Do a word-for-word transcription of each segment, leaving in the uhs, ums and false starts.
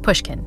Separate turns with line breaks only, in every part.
Pushkin.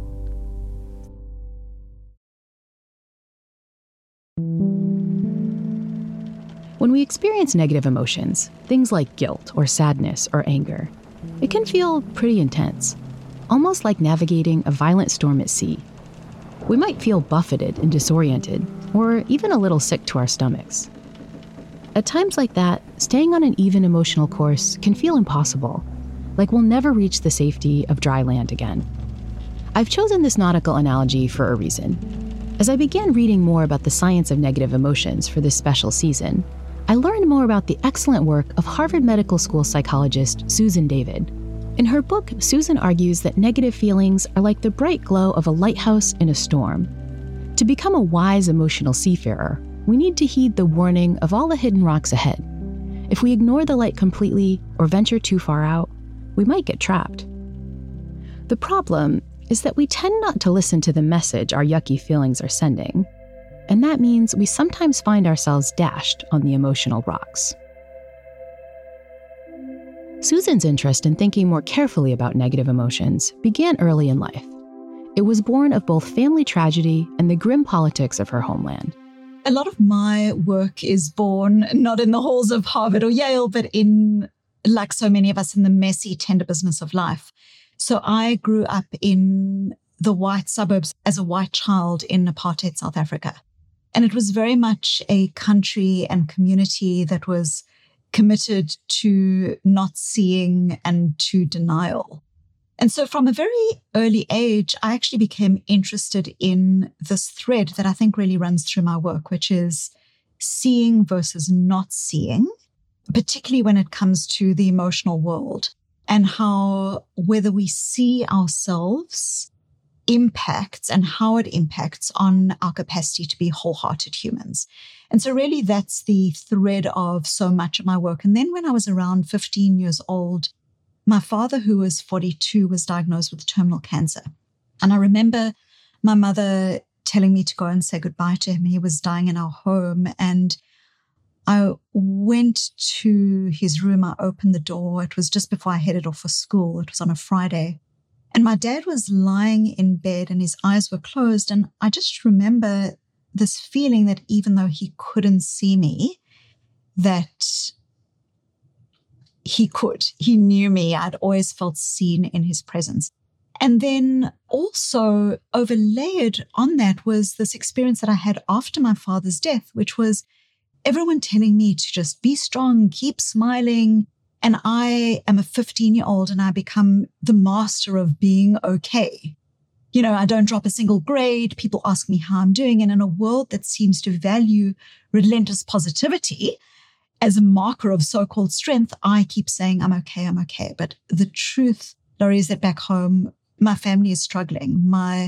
When we experience negative emotions, things like guilt or sadness or anger, it can feel pretty intense, almost like navigating a violent storm at sea. We might feel buffeted and disoriented, or even a little sick to our stomachs. At times like that, staying on an even emotional course can feel impossible, like we'll never reach the safety of dry land again. I've chosen this nautical analogy for a reason. As I began reading more about the science of negative emotions for this special season, I learned more about the excellent work of Harvard Medical School psychologist Susan David. In her book, Susan argues that negative feelings are like the bright glow of a lighthouse in a storm. To become a wise emotional seafarer, we need to heed the warning of all the hidden rocks ahead. If we ignore the light completely or venture too far out, we might get trapped. The problem is that we tend not to listen to the message our yucky feelings are sending, and that means we sometimes find ourselves dashed on the emotional rocks. Susan's interest in thinking more carefully about negative emotions began early in life. It was born of both family tragedy and the grim politics of her homeland.
A lot of my work is born not in the halls of Harvard or Yale, but in, like so many of us, in the messy, tender business of life. So I grew up in the white suburbs as a white child in apartheid South Africa. And it was very much a country and community that was committed to not seeing and to denial. And so from a very early age, I actually became interested in this thread that I think really runs through my work, which is seeing versus not seeing, particularly when it comes to the emotional world, and how whether we see ourselves impacts and how it impacts on our capacity to be wholehearted humans. And so really that's the thread of so much of my work. And then when I was around fifteen years old, my father, who was forty-two, was diagnosed with terminal cancer. And I remember my mother telling me to go and say goodbye to him. He was dying in our home. And I went to his room. I opened the door. It was just before I headed off for school. It was on a Friday. And my dad was lying in bed and his eyes were closed. And I just remember this feeling that even though he couldn't see me, that he could. He knew me. I'd always felt seen in his presence. And then also overlaid on that was this experience that I had after my father's death, which was everyone telling me to just be strong, keep smiling. And I am a fifteen-year-old and I become the master of being okay. You know, I don't drop a single grade. People ask me how I'm doing. And in a world that seems to value relentless positivity as a marker of so-called strength, I keep saying, I'm okay, I'm okay. But the truth, Laurie, is that back home, my family is struggling. My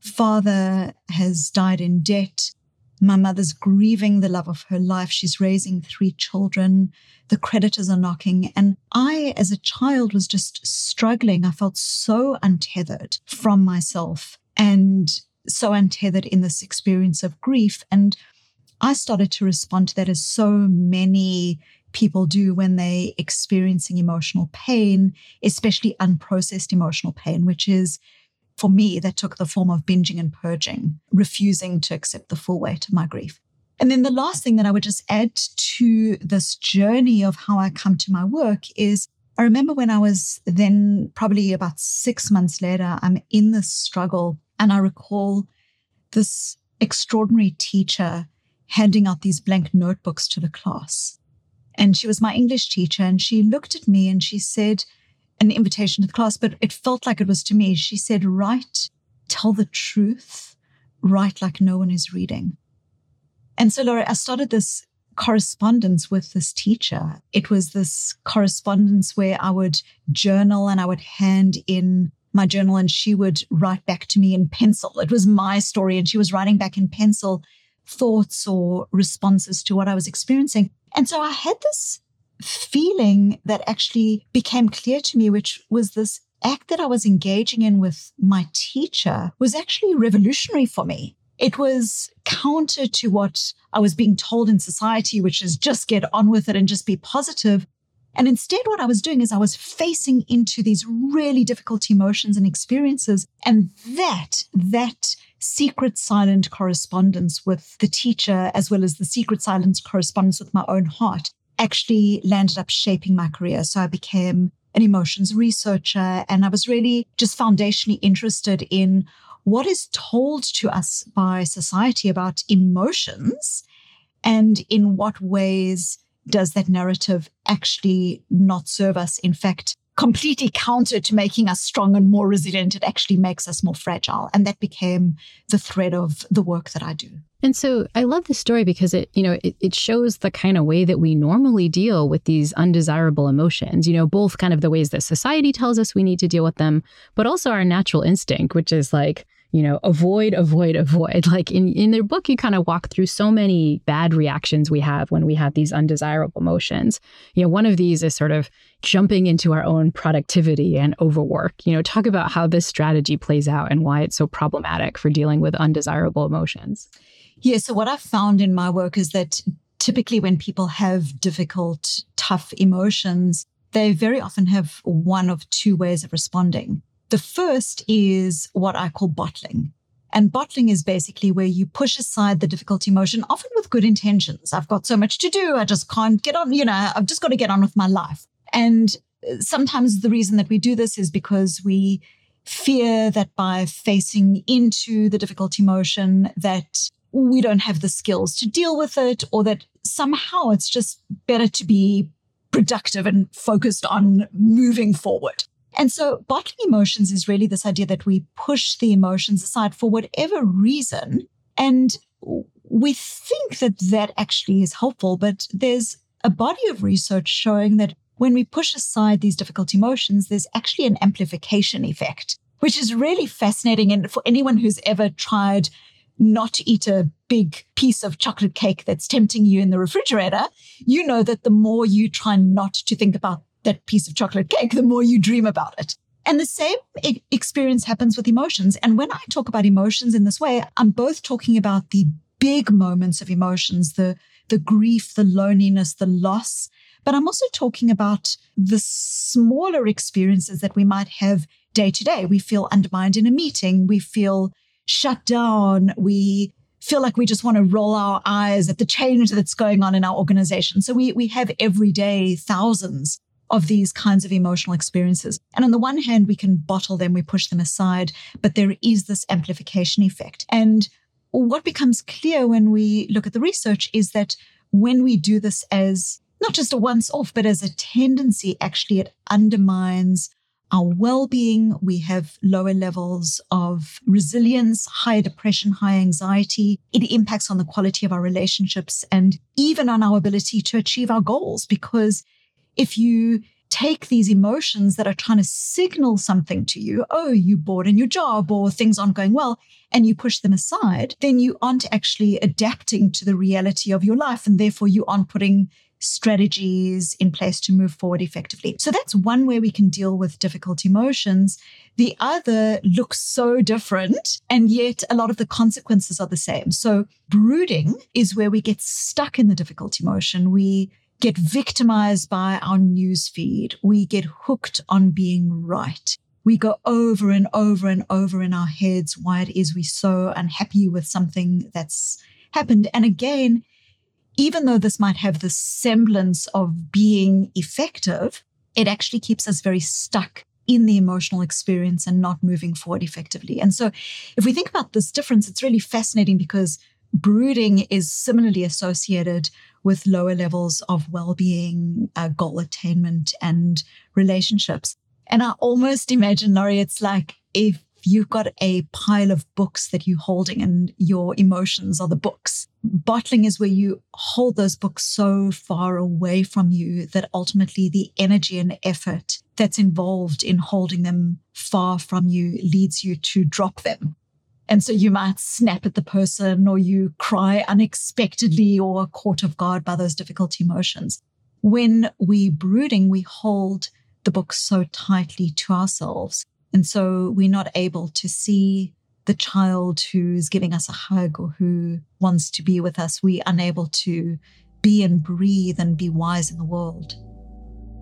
father has died in debt. My mother's grieving the love of her life. She's raising three children. The creditors are knocking. And I, as a child, was just struggling. I felt so untethered from myself and so untethered in this experience of grief. And I started to respond to that as so many people do when they're experiencing emotional pain, especially unprocessed emotional pain, which is, for me, that took the form of binging and purging, refusing to accept the full weight of my grief. And then the last thing that I would just add to this journey of how I come to my work is I remember when I was then probably about six months later, I'm in this struggle and I recall this extraordinary teacher handing out these blank notebooks to the class. And she was my English teacher and she looked at me and she said, an invitation to the class, but it felt like it was to me. She said, write, tell the truth, write like no one is reading. And so, Laura, I started this correspondence with this teacher. It was this correspondence where I would journal and I would hand in my journal and she would write back to me in pencil. It was my story and she was writing back in pencil thoughts or responses to what I was experiencing. And so I had this feeling that actually became clear to me, which was this act that I was engaging in with my teacher was actually revolutionary for me. It was counter to what I was being told in society, which is just get on with it and just be positive. And instead, what I was doing is I was facing into these really difficult emotions and experiences. And that, that secret silent correspondence with the teacher, as well as the secret silent correspondence with my own heart, actually landed up shaping my career. So I became an emotions researcher, and I was really just foundationally interested in what is told to us by society about emotions, and in what ways does that narrative actually not serve us? In fact, completely counter to making us strong and more resilient. It actually makes us more fragile. And that became the thread of the work that I do.
And so I love this story because it, you know, it, it shows the kind of way that we normally deal with these undesirable emotions, you know, both kind of the ways that society tells us we need to deal with them, but also our natural instinct, which is like, you know, avoid, avoid, avoid. Like in, in their book, you kind of walk through so many bad reactions we have when we have these undesirable emotions. You know, one of these is sort of jumping into our own productivity and overwork. You know, talk about how this strategy plays out and why it's so problematic for dealing with undesirable emotions.
Yeah, so what I've found in my work is that typically when people have difficult, tough emotions, they very often have one of two ways of responding. The first is what I call bottling. And bottling is basically where you push aside the difficult emotion, often with good intentions. I've got so much to do. I just can't get on, you know, I've just got to get on with my life. And sometimes the reason that we do this is because we fear that by facing into the difficult emotion that we don't have the skills to deal with it, or that somehow it's just better to be productive and focused on moving forward. And so bottling emotions is really this idea that we push the emotions aside for whatever reason. And we think that that actually is helpful, but there's a body of research showing that when we push aside these difficult emotions, there's actually an amplification effect, which is really fascinating. And for anyone who's ever tried not to eat a big piece of chocolate cake that's tempting you in the refrigerator, you know that the more you try not to think about that piece of chocolate cake, the more you dream about it. And the same e- experience happens with emotions. And when I talk about emotions in this way, I'm both talking about the big moments of emotions, the, the grief, the loneliness, the loss, but I'm also talking about the smaller experiences that we might have day to day. We feel undermined in a meeting. We feel shut down. We feel like we just want to roll our eyes at the change that's going on in our organization. So we, we have every day thousands of these kinds of emotional experiences. And on the one hand, we can bottle them, we push them aside, but there is this amplification effect. And what becomes clear when we look at the research is that when we do this as not just a once-off, but as a tendency, actually it undermines our well-being. We have lower levels of resilience, higher depression, higher anxiety. It impacts on the quality of our relationships and even on our ability to achieve our goals, because if you take these emotions that are trying to signal something to you, oh, you're bored in your job or things aren't going well, and you push them aside, then you aren't actually adapting to the reality of your life. And therefore you aren't putting strategies in place to move forward effectively. So that's one way we can deal with difficult emotions. The other looks so different, and yet a lot of the consequences are the same. So brooding is where we get stuck in the difficult emotion. We get victimized by our news feed. We get hooked on being right. We go over and over and over in our heads why it is we're so unhappy with something that's happened. And again, even though this might have the semblance of being effective, it actually keeps us very stuck in the emotional experience and not moving forward effectively. And so if we think about this difference, it's really fascinating because brooding is similarly associated with lower levels of well-being, uh, goal attainment, and relationships. And I almost imagine, Laurie, it's like if you've got a pile of books that you're holding and your emotions are the books. Bottling is where you hold those books so far away from you that ultimately the energy and effort that's involved in holding them far from you leads you to drop them. And so you might snap at the person, or you cry unexpectedly, or are caught off guard by those difficult emotions. When we're brooding, we hold the book so tightly to ourselves. And so we're not able to see the child who's giving us a hug or who wants to be with us. We're unable to be and breathe and be wise in the world.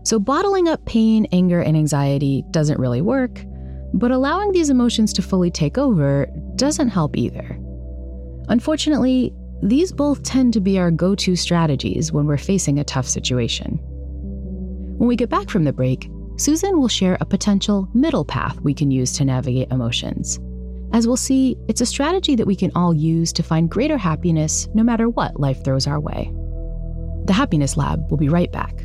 So bottling up pain, anger, and anxiety doesn't really work, but allowing these emotions to fully take over doesn't help either. Unfortunately, these both tend to be our go-to strategies when we're facing a tough situation. When we get back from the break, Susan will share a potential middle path we can use to navigate emotions. As we'll see, it's a strategy that we can all use to find greater happiness no matter what life throws our way. The Happiness Lab will be right back.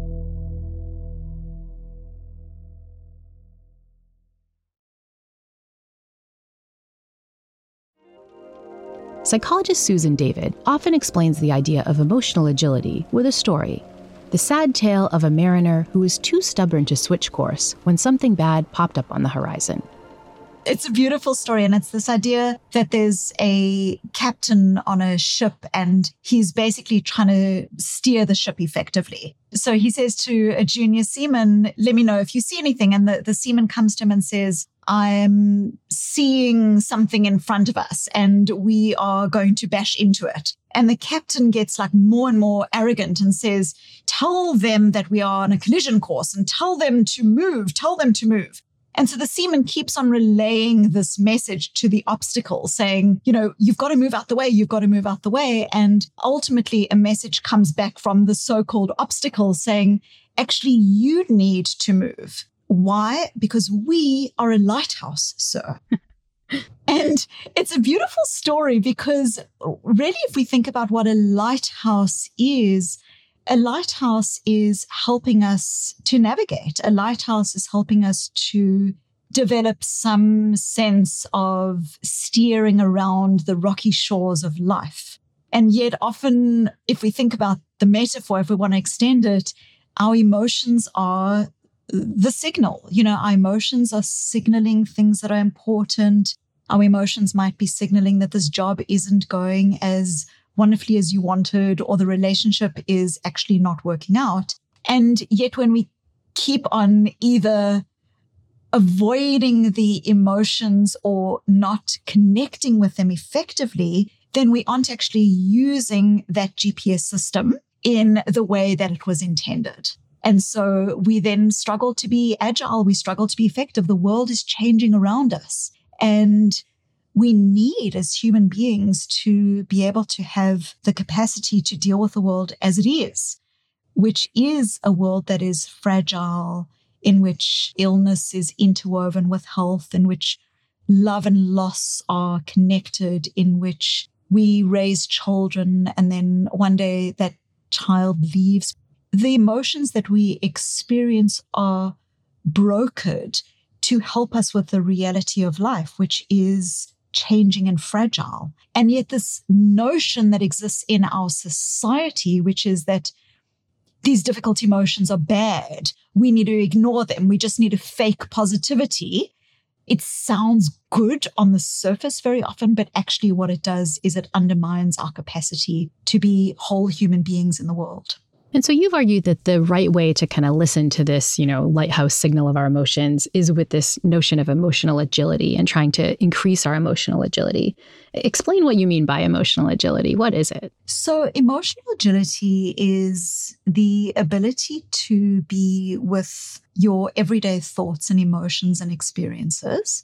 Psychologist Susan David often explains the idea of emotional agility with a story, the sad tale of a mariner who was too stubborn to switch course when something bad popped up on the horizon.
It's a beautiful story, and it's this idea that there's a captain on a ship and he's basically trying to steer the ship effectively. So he says to a junior seaman, let me know if you see anything. And the, the seaman comes to him and says, I'm seeing something in front of us and we are going to bash into it. And the captain gets like more and more arrogant and says, tell them that we are on a collision course and tell them to move, tell them to move. And so the seaman keeps on relaying this message to the obstacle saying, you know, you've got to move out the way, you've got to move out the way. And ultimately a message comes back from the so-called obstacle saying, actually, you need to move. Why? Because we are a lighthouse, sir. And it's a beautiful story because really, if we think about what a lighthouse is, a lighthouse is helping us to navigate. A lighthouse is helping us to develop some sense of steering around the rocky shores of life. And yet often, if we think about the metaphor, if we want to extend it, our emotions are the signal. You know, our emotions are signaling things that are important. Our emotions might be signaling that this job isn't going as wonderfully as you wanted, or the relationship is actually not working out. And yet when we keep on either avoiding the emotions or not connecting with them effectively, then we aren't actually using that G P S system in the way that it was intended. And so we then struggle to be agile. We struggle to be effective. The world is changing around us. And we need, as human beings, to be able to have the capacity to deal with the world as it is, which is a world that is fragile, in which illness is interwoven with health, in which love and loss are connected, in which we raise children and then one day that child leaves. The emotions that we experience are brokered to help us with the reality of life, which is changing and fragile. And yet this notion that exists in our society, which is that these difficult emotions are bad, we need to ignore them, we just need to fake positivity. It sounds good on the surface very often, but actually what it does is it undermines our capacity to be whole human beings in the world.
And so you've argued that the right way to kind of listen to this, you know, lighthouse signal of our emotions is with this notion of emotional agility and trying to increase our emotional agility. Explain what you mean by emotional agility. What is it?
So emotional agility is the ability to be with your everyday thoughts and emotions and experiences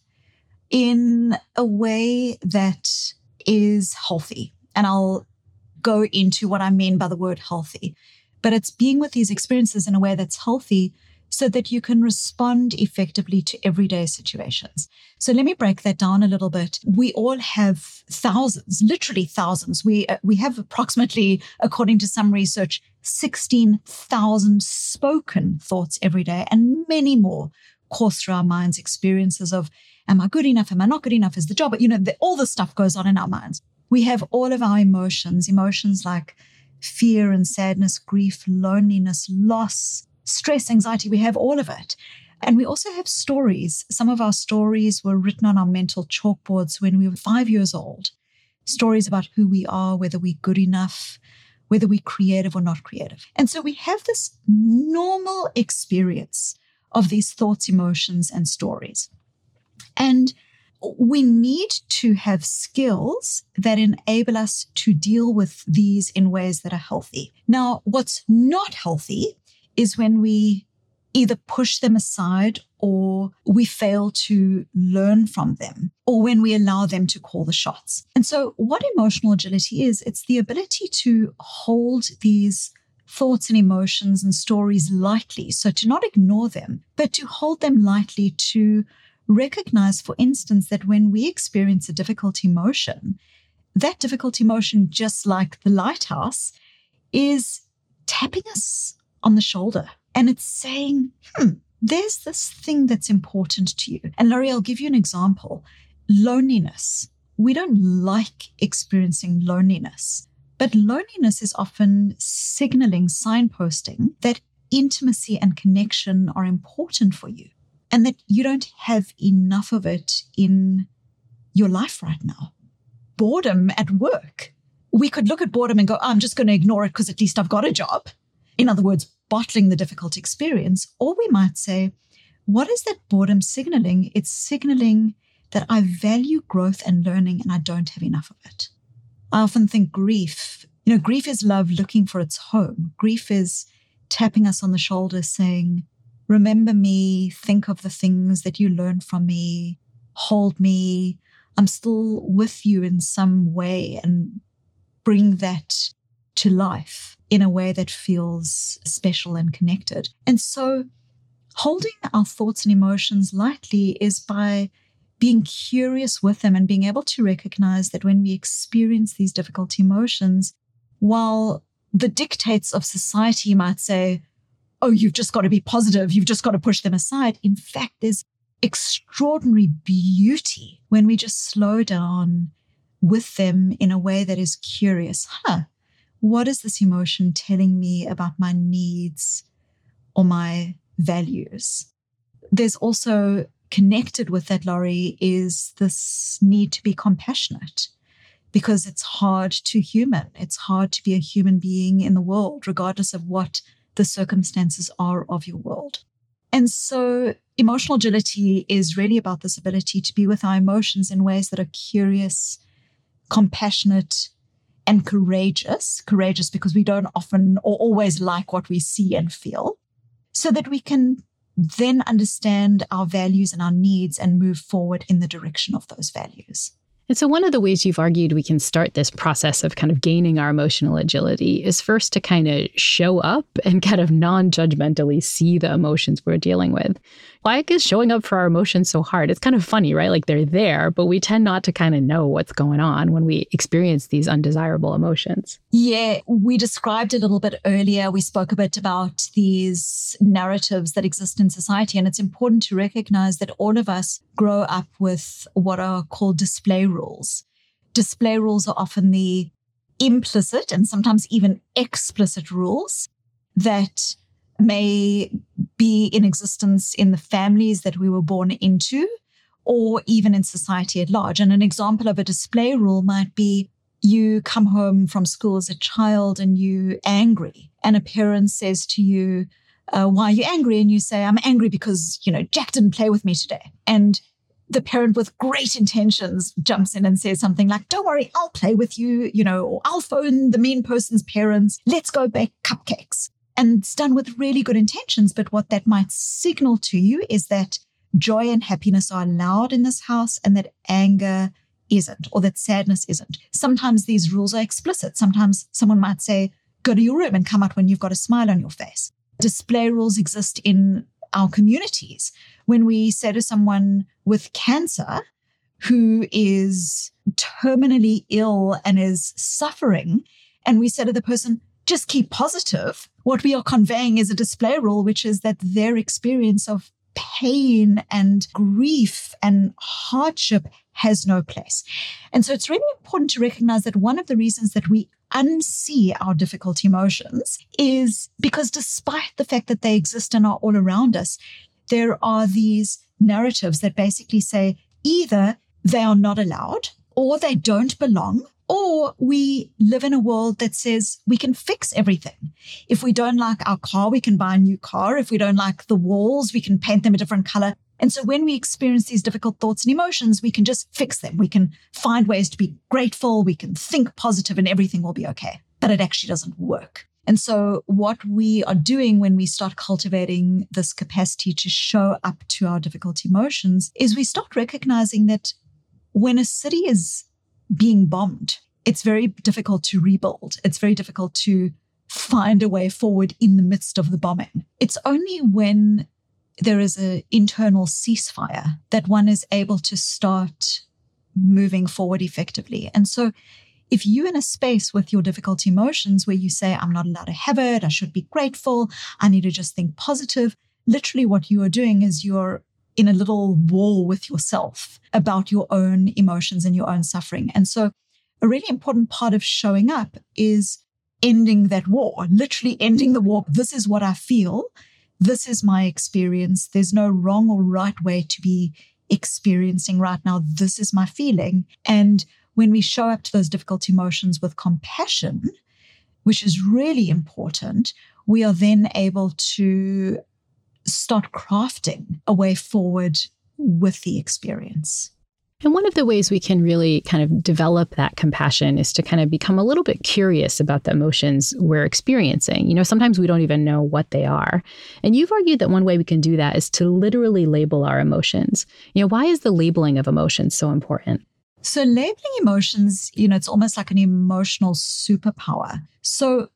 in a way that is healthy. And I'll go into what I mean by the word healthy. But it's being with these experiences in a way that's healthy so that you can respond effectively to everyday situations. So let me break that down a little bit. We all have thousands, literally thousands. We uh, we have approximately, according to some research, sixteen thousand spoken thoughts every day, and many more course through our minds, experiences of, am I good enough? Am I not good enough? Is the job? You know, the, all this stuff goes on in our minds. We have all of our emotions, emotions like fear and sadness, grief, loneliness, loss, stress, anxiety. We have all of it. And we also have stories. Some of our stories were written on our mental chalkboards when we were five years old. Stories about who we are, whether we're good enough, whether we're creative or not creative. And so we have this normal experience of these thoughts, emotions, and stories. And we need to have skills that enable us to deal with these in ways that are healthy. Now, what's not healthy is when we either push them aside or we fail to learn from them, or when we allow them to call the shots. And so what emotional agility is, it's the ability to hold these thoughts and emotions and stories lightly. So to not ignore them, but to hold them lightly, to recognize, for instance, that when we experience a difficult emotion, that difficult emotion, just like the lighthouse, is tapping us on the shoulder. And it's saying, hmm, there's this thing that's important to you. And Laurie, I'll give you an example. Loneliness. We don't like experiencing loneliness, but loneliness is often signaling, signposting that intimacy and connection are important for you and that you don't have enough of it in your life right now. Boredom at work. We could look at boredom and go, oh, I'm just going to ignore it because at least I've got a job. In other words, bottling the difficult experience. Or we might say, what is that boredom signaling? It's signaling that I value growth and learning and I don't have enough of it. I often think grief, you know, grief is love looking for its home. Grief is tapping us on the shoulder saying, remember me, think of the things that you learned from me, hold me, I'm still with you in some way, and bring that to life in a way that feels special and connected. And so holding our thoughts and emotions lightly is by being curious with them and being able to recognize that when we experience these difficult emotions, while the dictates of society might say, oh, you've just got to be positive, you've just got to push them aside. In fact, there's extraordinary beauty when we just slow down with them in a way that is curious. Huh, what is this emotion telling me about my needs or my values? There's also connected with that, Laurie, is this need to be compassionate, because it's hard to human. It's hard to be a human being in the world, regardless of what the circumstances are of your world. And so emotional agility is really about this ability to be with our emotions in ways that are curious, compassionate, and courageous. Courageous because we don't often or always like what we see and feel, so that we can then understand our values and our needs and move forward in the direction of those values.
And so one of the ways you've argued we can start this process of kind of gaining our emotional agility is first to kind of show up and kind of non-judgmentally see the emotions we're dealing with. Why is showing up for our emotions so hard? It's kind of funny, right? Like they're there, but we tend not to kind of know what's going on when we experience these undesirable emotions.
Yeah, we described a little bit earlier. We spoke a bit about these narratives that exist in society, and it's important to recognize that all of us grow up with what are called display rules. Display rules are often the implicit and sometimes even explicit rules that may be in existence in the families that we were born into, or even in society at large. And an example of a display rule might be you come home from school as a child and you're angry, and a parent says to you, uh, why are you angry? And you say, I'm angry because, you know, Jack didn't play with me today. And the parent with great intentions jumps in and says something like, don't worry, I'll play with you, you know, or I'll phone the mean person's parents. Let's go bake cupcakes. And it's done with really good intentions. But what that might signal to you is that joy and happiness are allowed in this house and that anger isn't, or that sadness isn't. Sometimes these rules are explicit. Sometimes someone might say, go to your room and come out when you've got a smile on your face. Display rules exist in our communities. When we say to someone with cancer who is terminally ill and is suffering, and we say to the person, just keep positive, what we are conveying is a display rule, which is that their experience of pain and grief and hardship has no place. And so it's really important to recognize that one of the reasons that we unsee our difficult emotions is because despite the fact that they exist and are all around us, there are these narratives that basically say either they are not allowed or they don't belong, or we live in a world that says we can fix everything. If we don't like our car, we can buy a new car. If we don't like the walls, we can paint them a different color. And so when we experience these difficult thoughts and emotions, we can just fix them. We can find ways to be grateful. We can think positive and everything will be okay. But it actually doesn't work. And so what we are doing when we start cultivating this capacity to show up to our difficult emotions is we start recognizing that when a city is being bombed, it's very difficult to rebuild. It's very difficult to find a way forward in the midst of the bombing. It's only when there is an internal ceasefire that one is able to start moving forward effectively. And so if you're in a space with your difficult emotions where you say, I'm not allowed to have it, I should be grateful, I need to just think positive, literally what you are doing is you're in a little war with yourself about your own emotions and your own suffering. And so a really important part of showing up is ending that war, literally ending the war. This is what I feel. This is my experience. There's no wrong or right way to be experiencing right now. This is my feeling. And when we show up to those difficult emotions with compassion, which is really important, we are then able to start crafting a way forward with the experience.
And one of the ways we can really kind of develop that compassion is to kind of become a little bit curious about the emotions we're experiencing. You know, sometimes we don't even know what they are. And you've argued that one way we can do that is to literally label our emotions. You know, why is the labeling of emotions so important?
So labeling emotions, you know, it's almost like an emotional superpower. So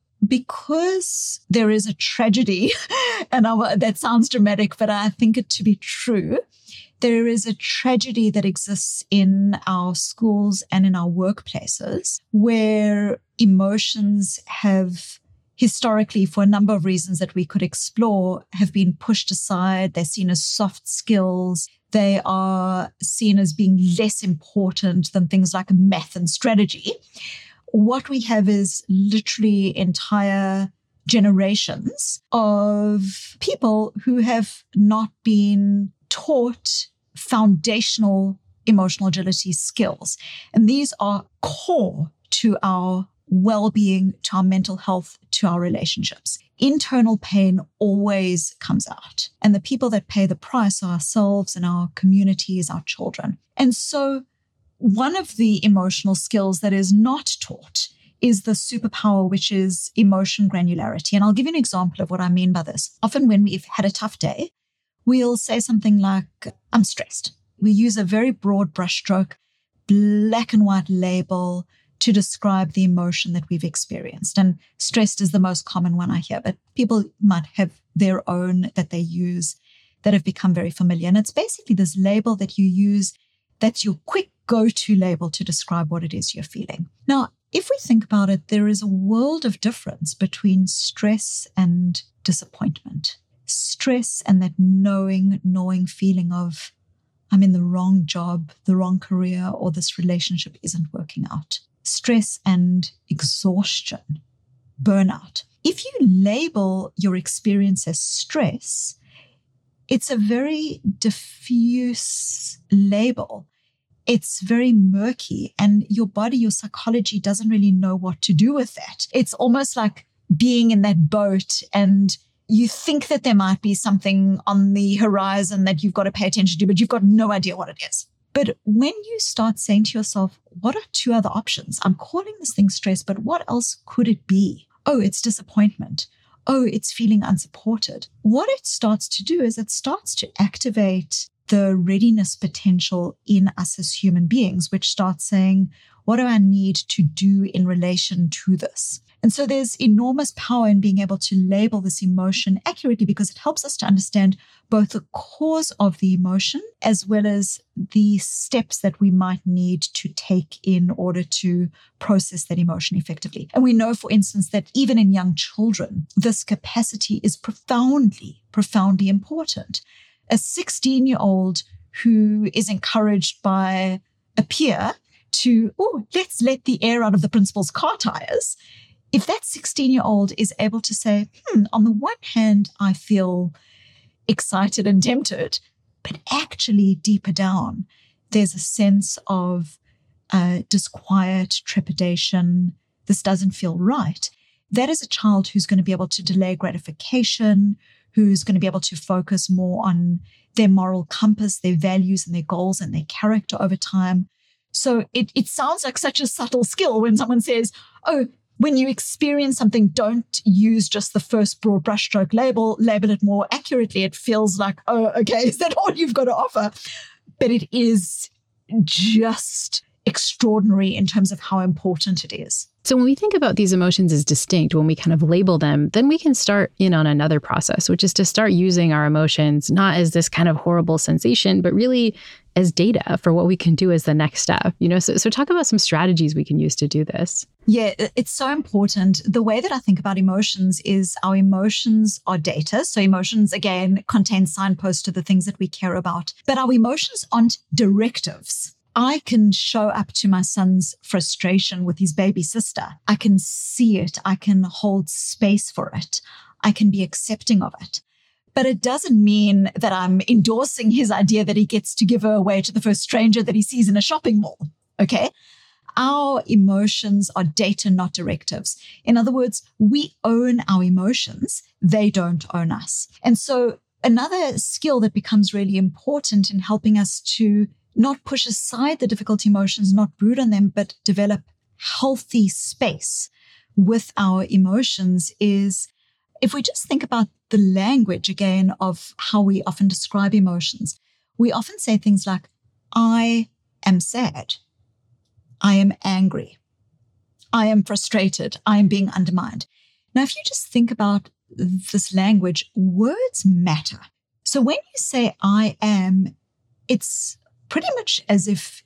because there is a tragedy, and I, that sounds dramatic, but I think it to be true, there is a tragedy that exists in our schools and in our workplaces where emotions have historically, for a number of reasons that we could explore, have been pushed aside. They're seen as soft skills. They are seen as being less important than things like math and strategy. What we have is literally entire generations of people who have not been taught foundational emotional agility skills. And these are core to our well-being, to our mental health, to our relationships. Internal pain always comes out. And the people that pay the price are ourselves and our communities, our children. And so one of the emotional skills that is not taught is the superpower, which is emotion granularity. And I'll give you an example of what I mean by this. Often when we've had a tough day, we'll say something like, I'm stressed. We use a very broad brushstroke, black and white label to describe the emotion that we've experienced. And stressed is the most common one I hear, but people might have their own that they use that have become very familiar. And it's basically this label that you use that's your quick go-to label to describe what it is you're feeling. Now, if we think about it, there is a world of difference between stress and disappointment. Stress and that knowing, gnawing feeling of, I'm in the wrong job, the wrong career, or this relationship isn't working out. Stress and exhaustion, burnout. If you label your experience as stress, it's a very diffuse label. It's very murky, and your body, your psychology doesn't really know what to do with that. It's almost like being in that boat and you think that there might be something on the horizon that you've got to pay attention to, but you've got no idea what it is. But when you start saying to yourself, what are two other options? I'm calling this thing stress, but what else could it be? Oh, it's disappointment. Oh, it's feeling unsupported. What it starts to do is it starts to activate the readiness potential in us as human beings, which starts saying, what do I need to do in relation to this? And so there's enormous power in being able to label this emotion accurately because it helps us to understand both the cause of the emotion as well as the steps that we might need to take in order to process that emotion effectively. And we know, for instance, that even in young children, this capacity is profoundly, profoundly important. A sixteen-year-old who is encouraged by a peer to, oh, let's let the air out of the principal's car tires. If that sixteen-year-old is able to say, hmm, on the one hand, I feel excited and tempted, but actually deeper down, there's a sense of uh, disquiet, trepidation. This doesn't feel right. That is a child who's going to be able to delay gratification, who's going to be able to focus more on their moral compass, their values and their goals and their character over time. So it, it sounds like such a subtle skill when someone says, oh, when you experience something, don't use just the first broad brushstroke label, label it more accurately. It feels like, oh, okay, is that all you've got to offer? But it is just extraordinary in terms of how important it is.
So when we think about these emotions as distinct, when we kind of label them, then we can start in on another process, which is to start using our emotions not as this kind of horrible sensation, but really as data for what we can do as the next step. You know, so, so talk about some strategies we can use to do this.
Yeah, it's so important. The way that I think about emotions is our emotions are data. So emotions, again, contain signposts to the things that we care about. But our emotions aren't directives. I can show up to my son's frustration with his baby sister. I can see it. I can hold space for it. I can be accepting of it. But it doesn't mean that I'm endorsing his idea that he gets to give her away to the first stranger that he sees in a shopping mall. Okay? Our emotions are data, not directives. In other words, we own our emotions. They don't own us. And so another skill that becomes really important in helping us to not push aside the difficult emotions, not brood on them, but develop healthy space with our emotions is if we just think about the language again of how we often describe emotions, we often say things like, I am sad. I am angry. I am frustrated. I am being undermined. Now, if you just think about this language, words matter. So when you say I am, it's pretty much as if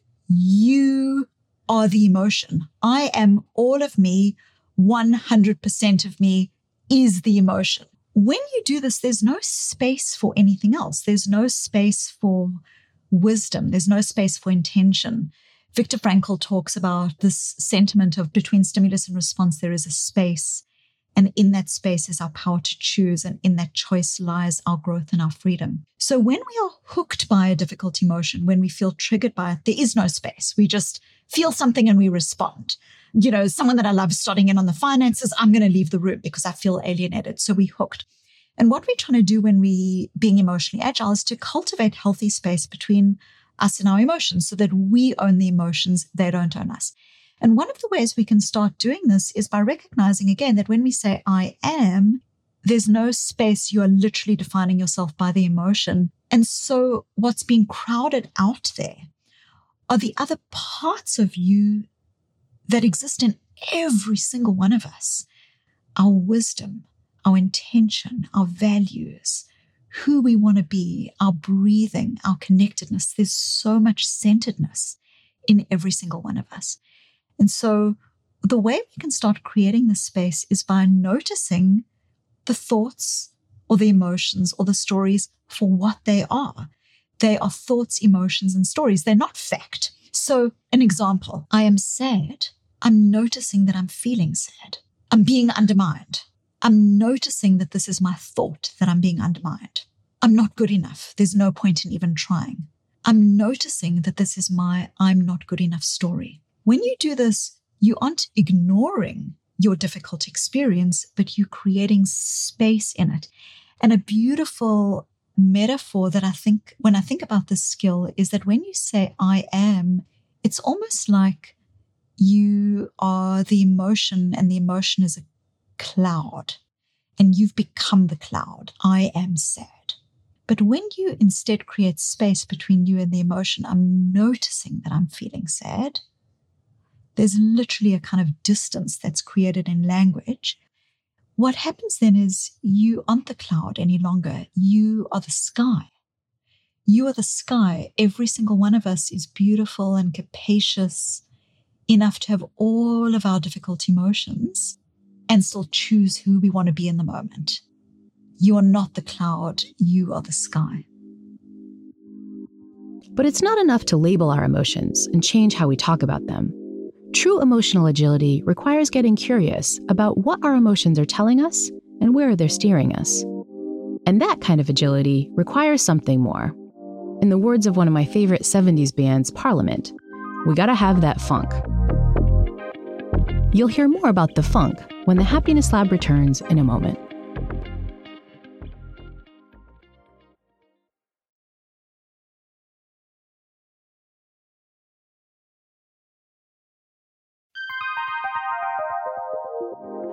you are the emotion. I am all of me, one hundred percent of me is the emotion. When you do this, there's no space for anything else. There's no space for wisdom. There's no space for intention. Viktor Frankl talks about this sentiment of between stimulus and response, there is a space. And in that space is our power to choose. And in that choice lies our growth and our freedom. So when we are hooked by a difficult emotion, when we feel triggered by it, there is no space. We just feel something and we respond. You know, someone that I love starting in on the finances, I'm going to leave the room because I feel alienated. So we hooked. And what we're trying to do when we being emotionally agile is to cultivate healthy space between us and our emotions so that we own the emotions, they don't own us. And one of the ways we can start doing this is by recognizing, again, that when we say I am, there's no space. You are literally defining yourself by the emotion. And so what's being crowded out there are the other parts of you that exist in every single one of us. Our wisdom, our intention, our values, who we want to be, our breathing, our connectedness. There's so much centeredness in every single one of us. And so the way we can start creating this space is by noticing the thoughts or the emotions or the stories for what they are. They are thoughts, emotions, and stories. They're not fact. So an example, I am sad. I'm noticing that I'm feeling sad. I'm being undermined. I'm noticing that this is my thought, that I'm being undermined. I'm not good enough. There's no point in even trying. I'm noticing that this is my I'm not good enough story. When you do this, you aren't ignoring your difficult experience, but you're creating space in it. And a beautiful metaphor that I think, when I think about this skill, is that when you say I am, it's almost like you are the emotion and the emotion is a cloud and you've become the cloud. I am sad. But when you instead create space between you and the emotion, I'm noticing that I'm feeling sad. There's literally a kind of distance that's created in language. What happens then is you aren't the cloud any longer. You are the sky. You are the sky. Every single one of us is beautiful and capacious enough to have all of our difficult emotions and still choose who we want to be in the moment. You are not the cloud. You are the sky.
But it's not enough to label our emotions and change how we talk about them. True emotional agility requires getting curious about what our emotions are telling us and where they're steering us. And that kind of agility requires something more. In the words of one of my favorite seventies bands, Parliament, we gotta have that funk. You'll hear more about the funk when the Happiness Lab returns in a moment.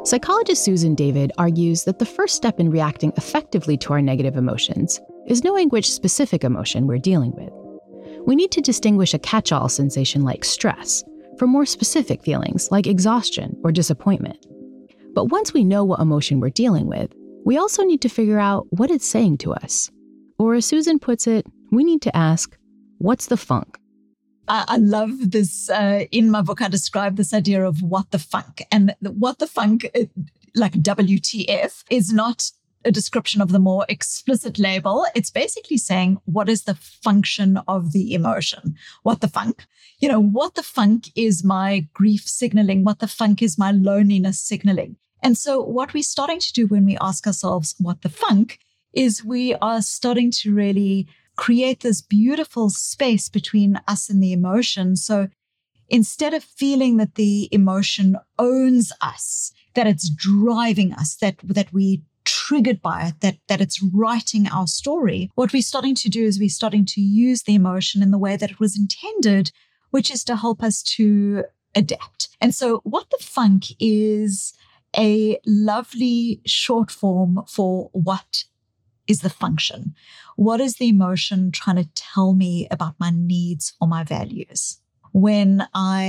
Psychologist Susan David argues that the first step in reacting effectively to our negative emotions is knowing which specific emotion we're dealing with. We need to distinguish a catch-all sensation like stress from more specific feelings like exhaustion or disappointment. But once we know what emotion we're dealing with, we also need to figure out what it's saying to us. Or as Susan puts it, we need to ask, what's the funk?
I, I love this. Uh, in my book, I describe this idea of what the funk. And the, what the funk, like W T F, is not a description of the more explicit label. It's basically saying, what is the function of the emotion? What the funk? You know, what the funk is my grief signaling? What the funk is my loneliness signaling? And so what we're starting to do when we ask ourselves what the funk is, we are starting to really create this beautiful space between us and the emotion. So instead of feeling that the emotion owns us, that it's driving us, that, that we triggered by it, that, that it's writing our story, what we're starting to do is we're starting to use the emotion in the way that it was intended, which is to help us to adapt. And so what the funk is a lovely short form for what is the function. What is the emotion trying to tell me about my needs or my values? When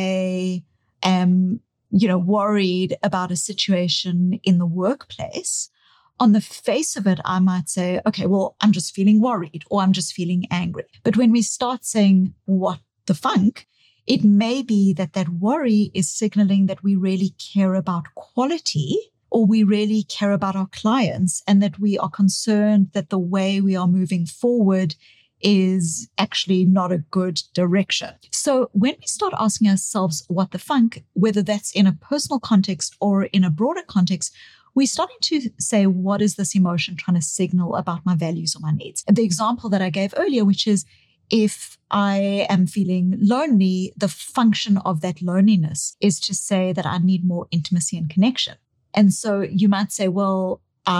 I am, you know, worried about a situation in the workplace, on the face of it, I might say, okay, well, I'm just feeling worried or I'm just feeling angry. But when we start saying what the funk, it may be that that worry is signaling that we really care about quality, or we really care about our clients, and that we are concerned that the way we are moving forward is actually not a good direction. So when we start asking ourselves what the funk, whether that's in a personal context or in a broader context, we're starting to say, what is this emotion trying to signal about my values or my needs? The example that I gave earlier, which is if I am feeling lonely, the function of that loneliness is to say that I need more intimacy and connection. And so you might say, well,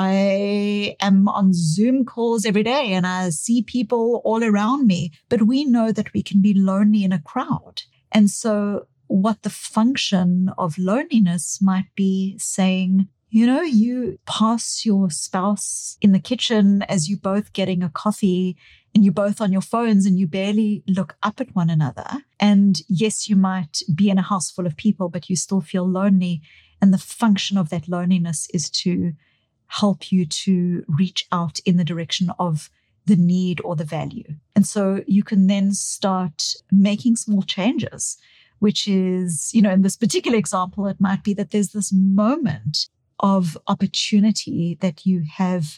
I am on Zoom calls every day and I see people all around me, but we know that we can be lonely in a crowd. And so what the function of loneliness might be saying, you know, you pass your spouse in the kitchen as you both getting a coffee and you're both on your phones and you barely look up at one another. And yes, you might be in a house full of people, but you still feel lonely. And the function of that loneliness is to help you to reach out in the direction of the need or the value. And so you can then start making small changes, which is, you know, in this particular example, it might be that there's this moment of opportunity that you have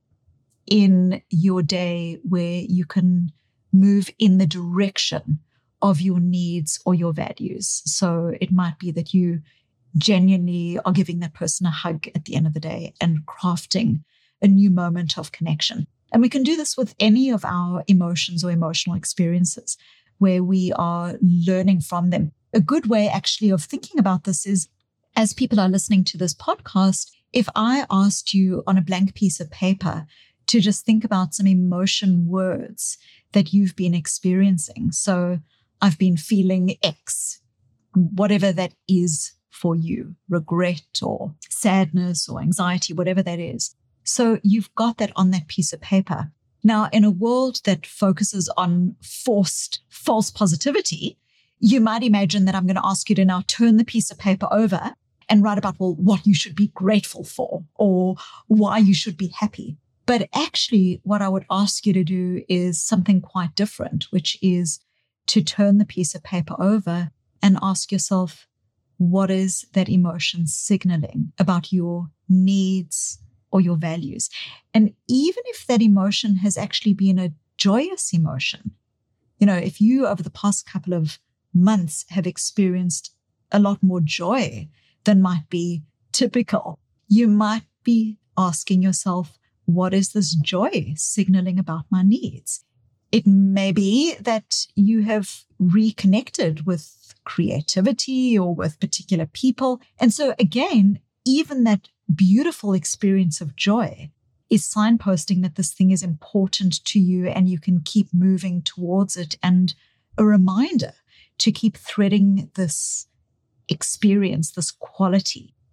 in your day where you can move in the direction of your needs or your values. So it might be that you genuinely are giving that person a hug at the end of the day and crafting a new moment of connection. And we can do this with any of our emotions or emotional experiences where we are learning from them. A good way actually of thinking about this is, as people are listening to this podcast, if I asked you on a blank piece of paper to just think about some emotion words that you've been experiencing. So I've been feeling X, whatever that is for you, regret or sadness or anxiety, whatever that is. So you've got that on that piece of paper. Now, in a world that focuses on forced false positivity, you might imagine that I'm going to ask you to now turn the piece of paper over and write about, well, what you should be grateful for or why you should be happy. But actually, what I would ask you to do is something quite different, which is to turn the piece of paper over and ask yourself, what is that emotion signaling about your needs or your values? And even if that emotion has actually been a joyous emotion, you know, if you over the past couple of months have experienced a lot more joy than might be typical, you might be asking yourself, what is this joy signaling about my needs? It may be that you have reconnected with creativity or with particular people. And so again, even that beautiful experience of joy is signposting that this thing is important to you and you can keep moving towards it, and a reminder to keep threading this experience, this quality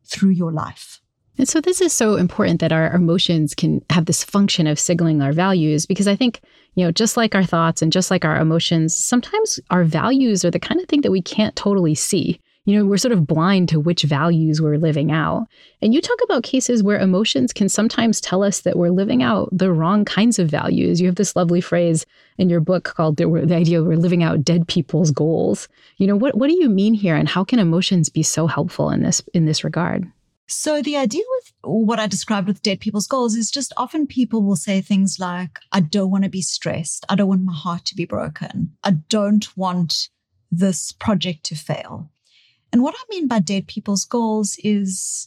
through your life.
And so this is so important that our emotions can have this function of signaling our values, because I think, you know, just like our thoughts and just like our emotions, sometimes our values are the kind of thing that we can't totally see. You know, we're sort of blind to which values we're living out. And you talk about cases where emotions can sometimes tell us that we're living out the wrong kinds of values. You have this lovely phrase in your book called the, the idea of we're living out dead people's goals. You know, what, what do you mean here, and how can emotions be so helpful in this in this regard?
So the idea with what I described with dead people's goals is just often people will say things like, I don't want to be stressed. I don't want my heart to be broken. I don't want this project to fail. And what I mean by dead people's goals is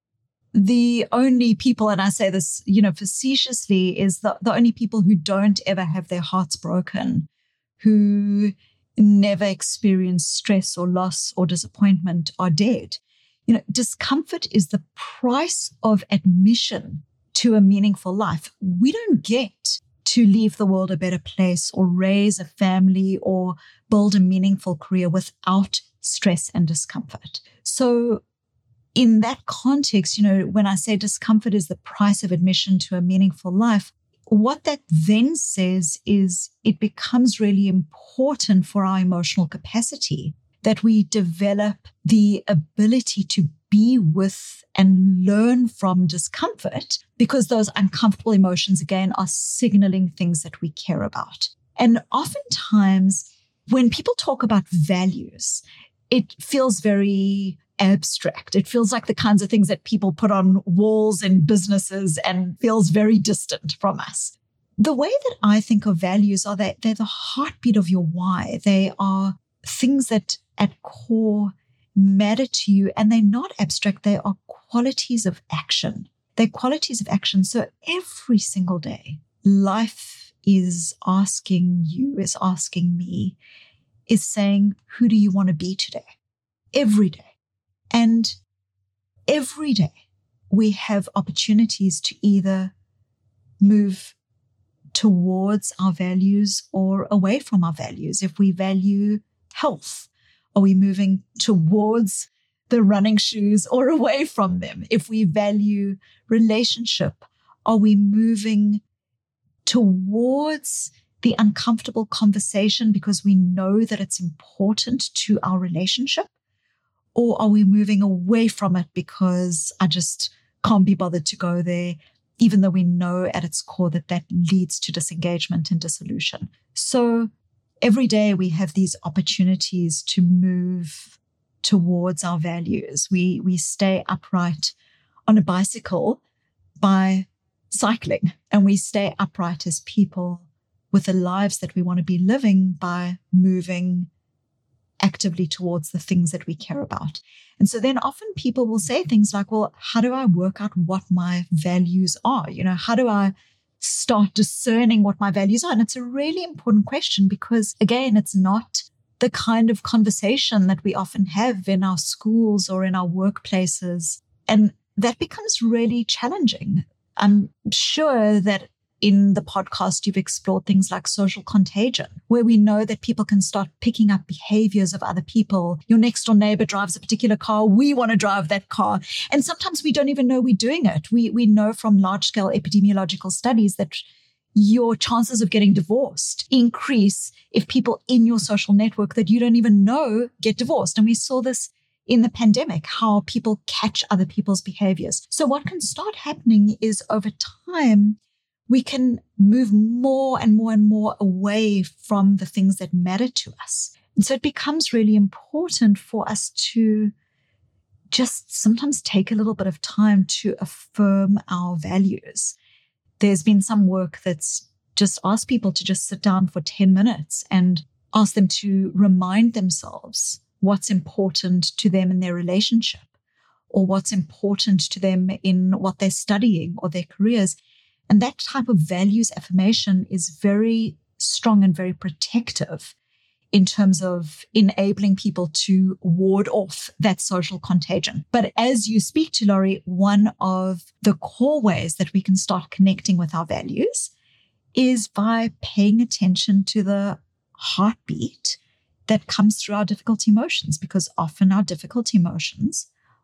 the only people, and I say this, you know, facetiously, is the, the only people who don't ever have their hearts broken, who never experience stress or loss or disappointment, are dead. You know, discomfort is the price of admission to a meaningful life. We don't get to leave the world a better place or raise a family or build a meaningful career without stress and discomfort. So in that context, you know, when I say discomfort is the price of admission to a meaningful life, what that then says is it becomes really important for our emotional capacity that we develop the ability to be with and learn from discomfort, because those uncomfortable emotions, again, are signaling things that we care about. And oftentimes, when people talk about values, it feels very abstract. It feels like the kinds of things that people put on walls in businesses and feels very distant from us. The way that I think of values are that they're the heartbeat of your why. They are things that at core matter to you, and they're not abstract. They are qualities of action. They're qualities of action. So every single day, life is asking you, is asking me, is saying, who do you want to be today? Every day. And every day we have opportunities to either move towards our values or away from our values. If we value health, are we moving towards the running shoes or away from them? If we value relationship, are we moving towards the uncomfortable conversation because we know that it's important to our relationship? Or are we moving away from it because I just can't be bothered to go there, even though we know at its core that that leads to disengagement and dissolution? So every day we have these opportunities to move towards our values. We, we stay upright on a bicycle by cycling, and we stay upright as people with the lives that we want to be living by moving actively towards the things that we care about. And so then often people will say things like, well, how do I work out what my values are? You know, how do I start discerning what my values are? And it's a really important question because, again, it's not the kind of conversation that we often have in our schools or in our workplaces. And that becomes really challenging. I'm sure that in the podcast, you've explored things like social contagion, where we know that people can start picking up behaviors of other people. Your next door neighbor drives a particular car. We want to drive that car. And sometimes we don't even know we're doing it. We, we know from large scale epidemiological studies that your chances of getting divorced increase if people in your social network that you don't even know get divorced. And we saw this in the pandemic, how people catch other people's behaviors. So what can start happening is over time, we can move more and more and more away from the things that matter to us. And so it becomes really important for us to just sometimes take a little bit of time to affirm our values. There's been some work that's just asked people to just sit down for ten minutes and ask them to remind themselves what's important to them in their relationship, or what's important to them in what they're studying or their careers. And that type of values affirmation is very strong and very protective in terms of enabling people to ward off that social contagion. But as you speak to, Laurie, one of the core ways that we can start connecting with our values is by paying attention to the heartbeat that comes through our difficult emotions, because often our difficult emotions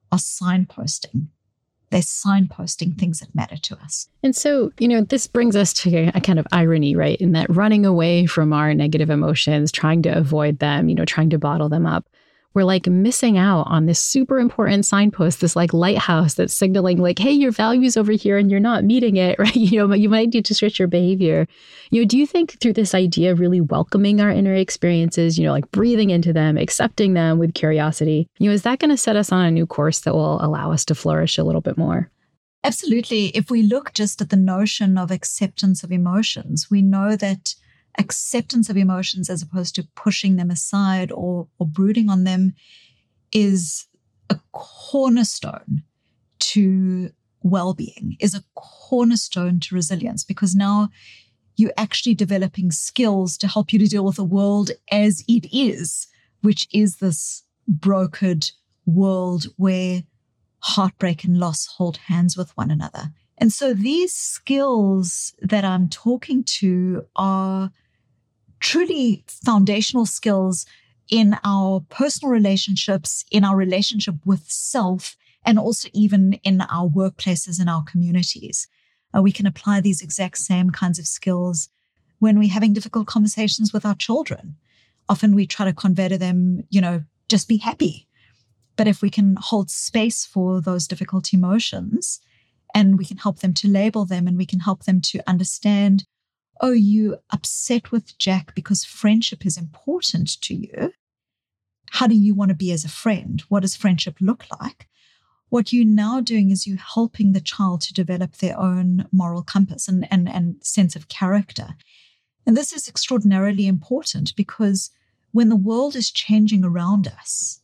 are signposting. They're signposting things that matter to us.
And so, you know, this brings us to a kind of irony, right? In that running away from our negative emotions, trying to avoid them, you know, trying to bottle them up, we're like missing out on this super important signpost, this like lighthouse that's signaling like, hey, your value's over here and you're not meeting it, right? You know, you might need to switch your behavior. You know, do you think through this idea of really welcoming our inner experiences, you know, like breathing into them, accepting them with curiosity, you know, is that going to set us on a new course that will allow us to flourish a little bit more?
Absolutely. If we look just at the notion of acceptance of emotions, we know that acceptance of emotions as opposed to pushing them aside or, or brooding on them is a cornerstone to well-being, is a cornerstone to resilience, because now you're actually developing skills to help you to deal with the world as it is, which is this brokered world where heartbreak and loss hold hands with one another. And so these skills that I'm talking to are truly foundational skills in our personal relationships, in our relationship with self, and also even in our workplaces and our communities. Uh, we can apply these exact same kinds of skills when we're having difficult conversations with our children. Often we try to convey to them, you know, just be happy. But if we can hold space for those difficult emotions, and we can help them to label them, and we can help them to understand, oh, you upset with Jack because friendship is important to you. How do you want to be as a friend? What does friendship look like? What you're now doing is you're helping the child to develop their own moral compass and, and, and sense of character. And this is extraordinarily important because when the world is changing around us,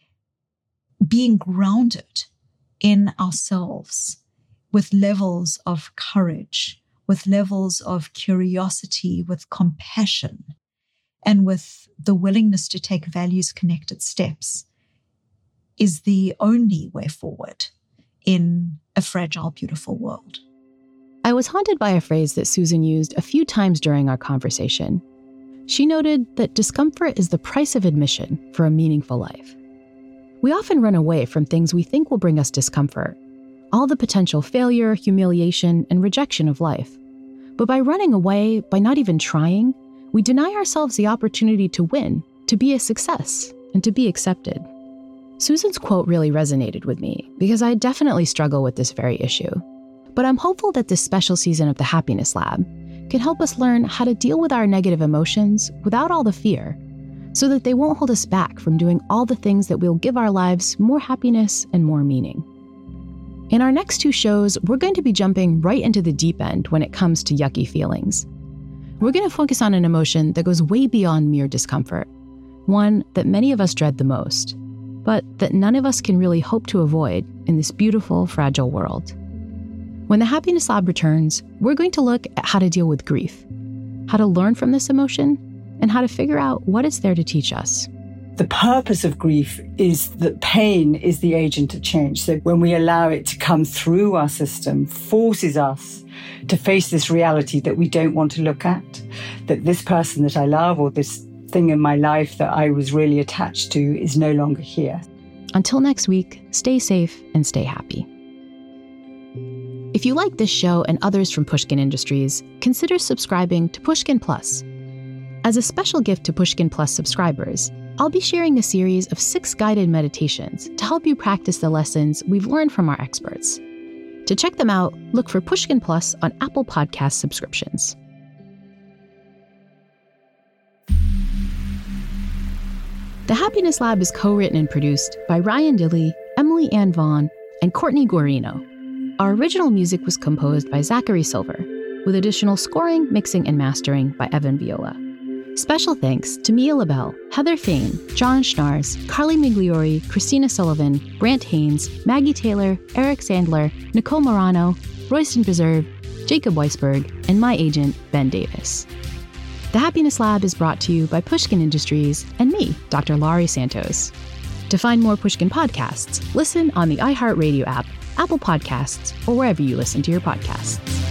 being grounded in ourselves with levels of courage, with levels of curiosity, with compassion, and with the willingness to take values-connected steps is the only way forward in a fragile, beautiful world.
I was haunted by a phrase that Susan used a few times during our conversation. She noted that discomfort is the price of admission for a meaningful life. We often run away from things we think will bring us discomfort, all the potential failure, humiliation, and rejection of life. But by running away, by not even trying, we deny ourselves the opportunity to win, to be a success, and to be accepted. Susan's quote really resonated with me because I definitely struggle with this very issue. But I'm hopeful that this special season of the Happiness Lab can help us learn how to deal with our negative emotions without all the fear, so that they won't hold us back from doing all the things that will give our lives more happiness and more meaning. In our next two shows, we're going to be jumping right into the deep end when it comes to yucky feelings. We're going to focus on an emotion that goes way beyond mere discomfort, one that many of us dread the most, but that none of us can really hope to avoid in this beautiful, fragile world. When the Happiness Lab returns, we're going to look at how to deal with grief, how to learn from this emotion, and how to figure out what it's there to teach us.
The purpose of grief is that pain is the agent of change. So when we allow it to come through our system, forces us to face this reality that we don't want to look at, that this person that I love or this thing in my life that I was really attached to is no longer here.
Until next week, stay safe and stay happy. If you like this show and others from Pushkin Industries, consider subscribing to Pushkin Plus. As a special gift to Pushkin Plus subscribers, I'll be sharing a series of six guided meditations to help you practice the lessons we've learned from our experts. To check them out, look for Pushkin Plus on Apple Podcast subscriptions. The Happiness Lab is co-written and produced by Ryan Dilley, Emily Ann Vaughn, and Courtney Guarino. Our original music was composed by Zachary Silver, with additional scoring, mixing, and mastering by Evan Viola. Special thanks to Mia LaBelle, Heather Fain, John Schnars, Carly Migliori, Christina Sullivan, Brant Haynes, Maggie Taylor, Eric Sandler, Nicole Morano, Royston Preserve, Jacob Weisberg, and my agent, Ben Davis. The Happiness Lab is brought to you by Pushkin Industries and me, Doctor Laurie Santos. To find more Pushkin podcasts, listen on the iHeartRadio app, Apple Podcasts, or wherever you listen to your podcasts.